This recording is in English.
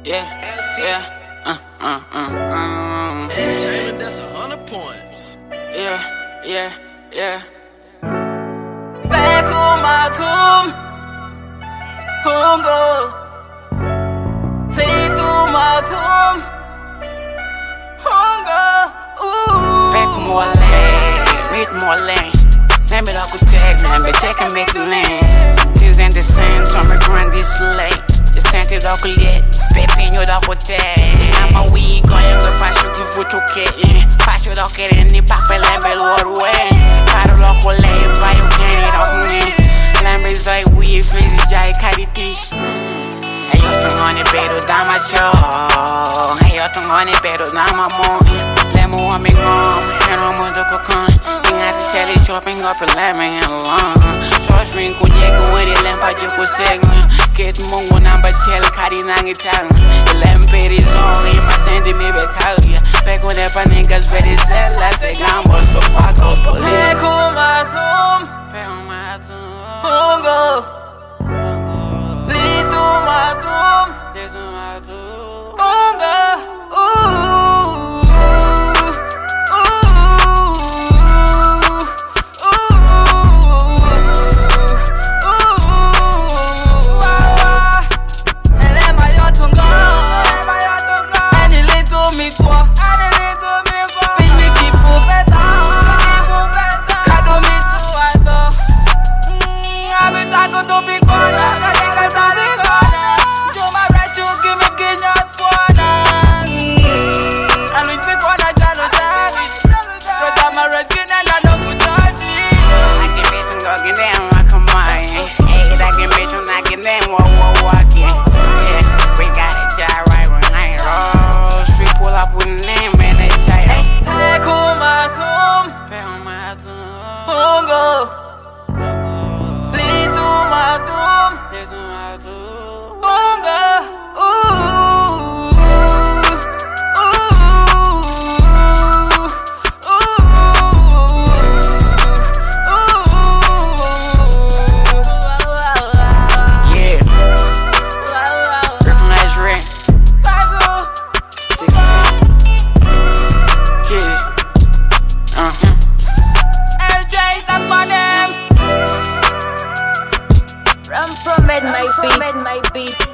Entertainment, that's 100 points. Bekumathum Hungo Pleithumathum Hungo Bekumole, meet more lane. Let me look tag, let me take and make the land. Tis and the same, Tommy Grundy slay. Just sent it all yet, Pepe, you don't go tag. I'm a week, going to pass you give you to get in. Pass you don't get any back, but let me load away. Got a local lay, but you can't eat off me. Lambes like we, Fizzy Jai, Kaditish. Hey, you're strong on it, better than my show. Hey, you're strong on it, better than my mom. Let me want me gone, and I'm on the cocoon. Chopping up a lemon and long. So shrink when you go in the lamp, I just was saying, get mungo number tell Kadinang Italian. The lamp is only my sending me back out here. Back when that niggas very sell, I say, I'm so fuck up. Bekumathum Hungo Pleithumathum Hungo Made my beat.